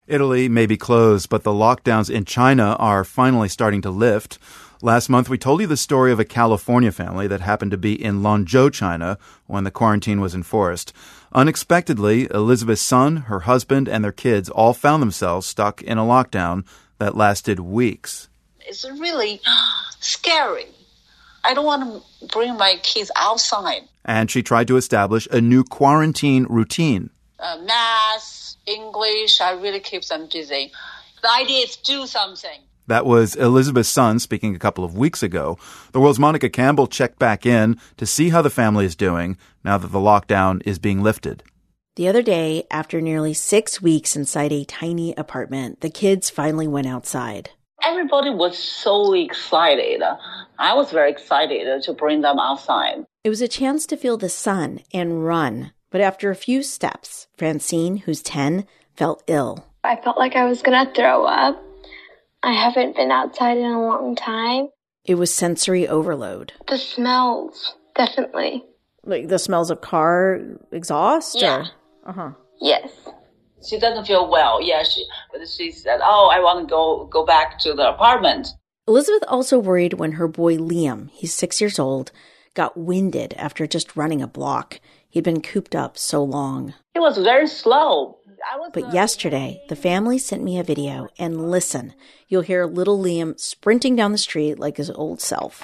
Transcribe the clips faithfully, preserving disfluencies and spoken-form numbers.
Italy may be closed, but the lockdowns in China are finally starting to lift. Last month, we told you the story of a California family that happened to be in Lanzhou, China, when the quarantine was enforced. Unexpectedly, Elizabeth's son, her husband, and their kids all found themselves stuck in a lockdown that lasted weeks. It's really scary. I don't want to bring my kids outside. And she tried to establish a new quarantine routine. Uh, math, English, I really keep them busy. The idea is do something. That was Elizabeth's son speaking a couple of weeks ago. The World's Monica Campbell checked back in to see how the family is doing now that the lockdown is being lifted. The other day, after nearly six weeks inside a tiny apartment, the kids finally went outside. Everybody was so excited. I was very excited to bring them outside. It was a chance to feel the sun and run. But after a few steps, Francine, who's ten, felt ill. I felt like I was going to throw up. I haven't been outside in a long time. It was sensory overload. The smells, definitely. Like the smells of car exhaust? Yeah. Or? Uh-huh. Yes. She doesn't feel well. Yeah, she, but she said, oh, I want to go, go back to the apartment. Elizabeth also worried when her boy Liam, he's six years old, got winded after just running a block. He'd been cooped up so long. It was very slow. I was, but yesterday, the family sent me a video, and listen, you'll hear little Liam sprinting down the street like his old self.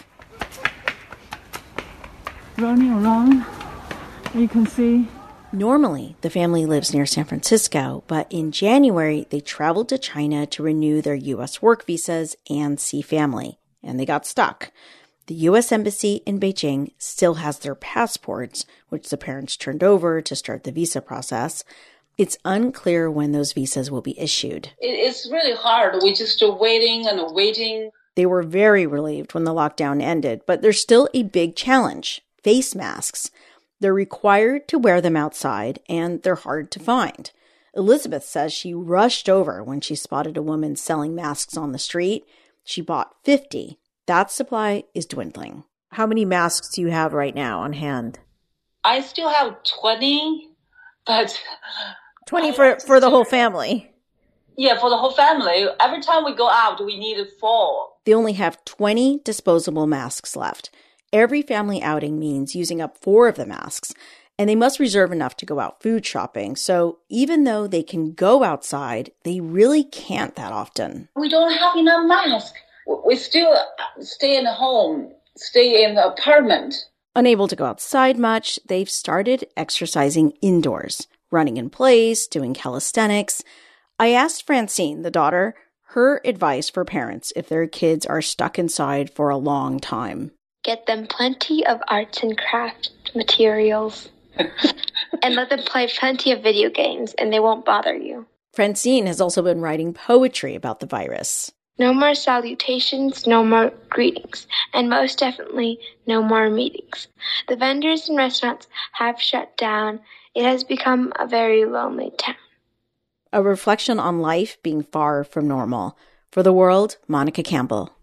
Running around, you can see. Normally, the family lives near San Francisco, but in January, they traveled to China to renew their U S work visas and see family, and they got stuck. The U S Embassy in Beijing still has their passports, which the parents turned over to start the visa process. It's unclear when those visas will be issued. It's really hard. We're just waiting and waiting. They were very relieved when the lockdown ended, but there's still a big challenge: face masks. They're required to wear them outside, and they're hard to find. Elizabeth says she rushed over when she spotted a woman selling masks on the street. She bought fifty. That supply is dwindling. How many masks do you have right now on hand? I still have twenty, but... twenty for, for the whole family? Yeah, for the whole family. Every time we go out, we need four. They only have twenty disposable masks left. Every family outing means using up four of the masks, and they must reserve enough to go out food shopping. So even though they can go outside, they really can't that often. We don't have enough masks. We still stay in the home, stay in the apartment. Unable to go outside much, they've started exercising indoors, running in place, doing calisthenics. I asked Francine, the daughter, her advice for parents if their kids are stuck inside for a long time. Get them plenty of arts and craft materials and let them play plenty of video games, and they won't bother you. Francine has also been writing poetry about the virus. No more salutations, no more greetings, and most definitely no more meetings. The vendors and restaurants have shut down. It has become a very lonely town. A reflection on life being far from normal. For The World, Monica Campbell.